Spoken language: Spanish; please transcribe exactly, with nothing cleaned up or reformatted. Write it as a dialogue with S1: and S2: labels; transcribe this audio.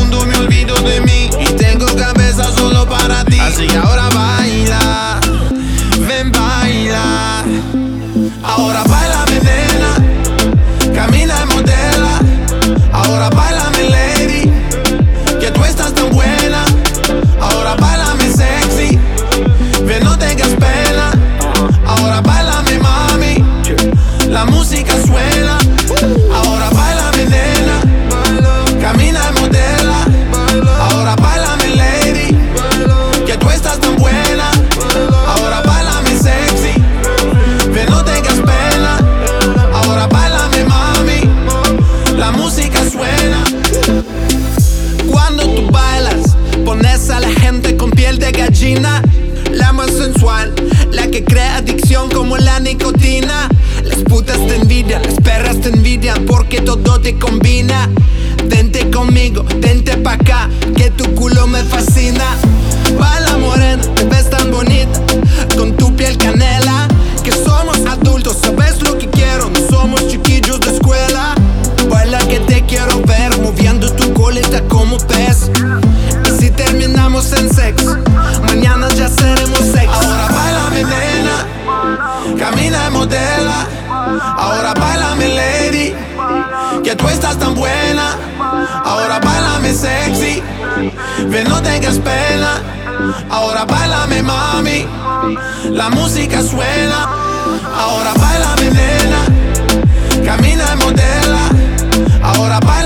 S1: mundo me olvido de mí y tengo cabeza solo para ti. Así que ahora baila, ven baila. Ahora bailame nena, camina y modela. Ahora bailame lady, que tú estás tan buena. Ahora bailame sexy, ven no tengas pena. Ahora bailame mami, la música suena. Ahora bailame nena, camina y modela. Ahora bailame lady, que tú estás tan buena. Ahora bailame sexy, ven no tengas pena. Ahora bailame mami, la música suena. Cuando tú bailas, pones a la gente con piel de gallina. La más sensual, la que crea adicción como la nicotina. Las putas te envidian, las perras te envidian porque todo te combina. Vente conmigo, vente pa' acá, que tu culo me fascina. Baila morena, te ves tan bonita, con tu piel canela. Que somos adultos, sabes lo que quiero, no somos chiquillos de escuela. Baila que te quiero ver, moviendo tu colita como pez. Y si terminamos en sexo, mañana ya seremos sex. Ahora bailame nena, camina y modela. Ahora bailame lady, que tú estás tan buena. Ahora bailame sexy, ven no tengas pena. Ahora bailame mami, la música suena. Ahora bailame nena, camina y modela. Ahora bailame